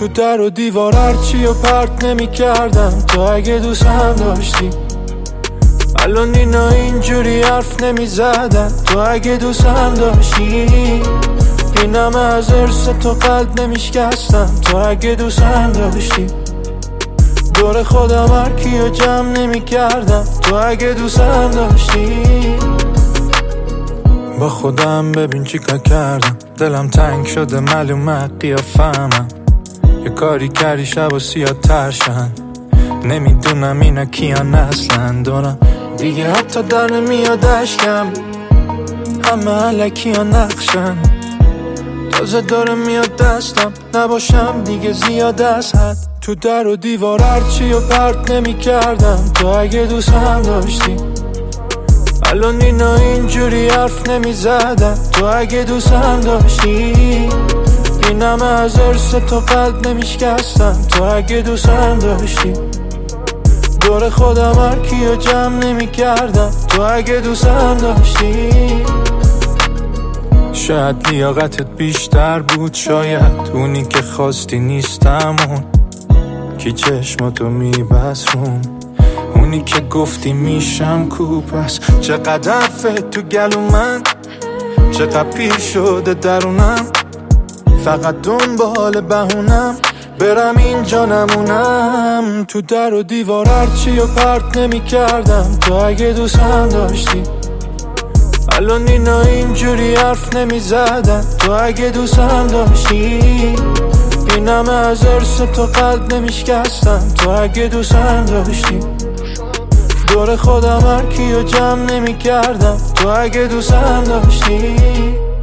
تو در و دیوار هرچی و پرت نمی کردم تو اگه دوستم داشتی. الان اینا اینجوری حرف نمی زدن تو اگه دوستم داشتی. اینم از ارث تو قلب نمی شکستم تو اگه دوستم داشتی. دور خودم هرکی و جمع نمی کردم تو اگه دوستم داشتی. با خودم ببین چی کار کردم، دلم تنگ شده معلومه قیافه‌مم. یه کاری کردی شب و سیاه ترشن، نمیدونم اینا کیان اصلا. دارم دیگه حتی در نمیاد اشکم، همه علکی ها نقشن. تازه داره میاد دستم، نباشم دیگه زیاد از حد. تو در و دیوار هرچی و پرت نمی کردم تو اگه دوستم داشتی. الان اینا اینجوری حرف نمی زدن تو اگه دوستم داشتی. اینم از ارث تو قلب نمی شکستم تو اگه دوستم داشتی. دور خودم هرکی و جمع نمی کردم تو اگه دوستم داشتی. شاید لیاقتت بیشتر بود، شاید اونی که خواستی نیستم، اون کی چشماتو میبسون، اونی که گفتی میشم کوپس. چقدر حرفت تو گلو من، چقدر پیر شده درونم، فقط دنبال بهونم برم اینجا نمونم. تو در و دیوار هرچی و پرت نمی کردم تو اگه دوستم داشتی. الان اینا اینجوری حرف نمی زدن تو اگه دوستم داشتی. اینم از ارث تو قلب نمی شکستم تو اگه دوستم داشتی. دور خودم هرکی و جمع نمی کردم تو اگه دوستم داشتی.